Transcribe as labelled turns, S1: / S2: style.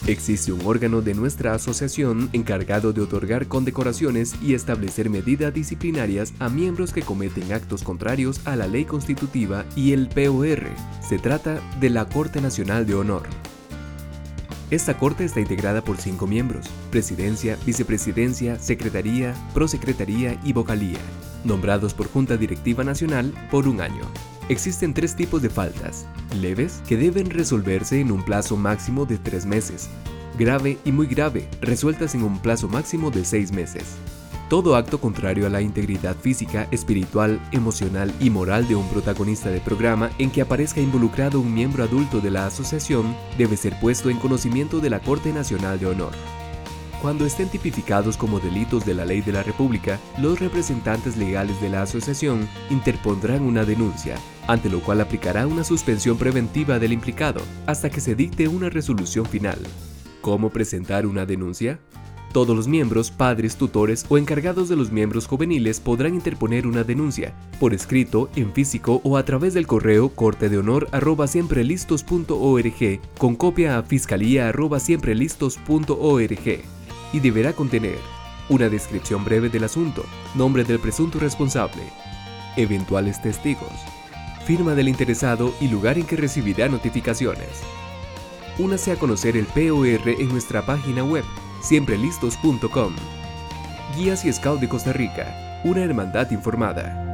S1: Existe un órgano de nuestra asociación encargado de otorgar condecoraciones y establecer medidas disciplinarias a miembros que cometen actos contrarios a la ley constitutiva y el POR. Se trata de la Corte Nacional de Honor. Esta corte está integrada por 5 miembros: presidencia, vicepresidencia, secretaría, prosecretaría y vocalía, nombrados por Junta Directiva Nacional por un año. Existen 3 tipos de faltas: leves, que deben resolverse en un plazo máximo de 3 meses; grave y muy grave, resueltas en un plazo máximo de 6 meses. Todo acto contrario a la integridad física, espiritual, emocional y moral de un protagonista de programa en que aparezca involucrado un miembro adulto de la asociación debe ser puesto en conocimiento de la Corte Nacional de Honor. Cuando estén tipificados como delitos de la ley de la República, los representantes legales de la asociación interpondrán una denuncia, ante lo cual aplicará una suspensión preventiva del implicado, hasta que se dicte una resolución final. ¿Cómo presentar una denuncia? Todos los miembros, padres, tutores o encargados de los miembros juveniles podrán interponer una denuncia, por escrito, en físico o a través del correo cortedeonor@siemprelistos.org con copia a fiscalía@siemprelistos.org, y deberá contener una descripción breve del asunto, nombre del presunto responsable, eventuales testigos, firma del interesado y lugar en que recibirá notificaciones. Únase a conocer el POR en nuestra página web siemprelistos.com. Guías y Scout de Costa Rica, una hermandad informada.